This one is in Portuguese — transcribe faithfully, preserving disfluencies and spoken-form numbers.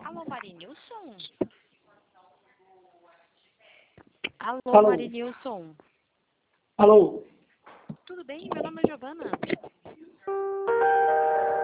Alô, Marinilson? Alô, Alô. Marinilson? Alô? Tudo bem? Meu nome é Giovana.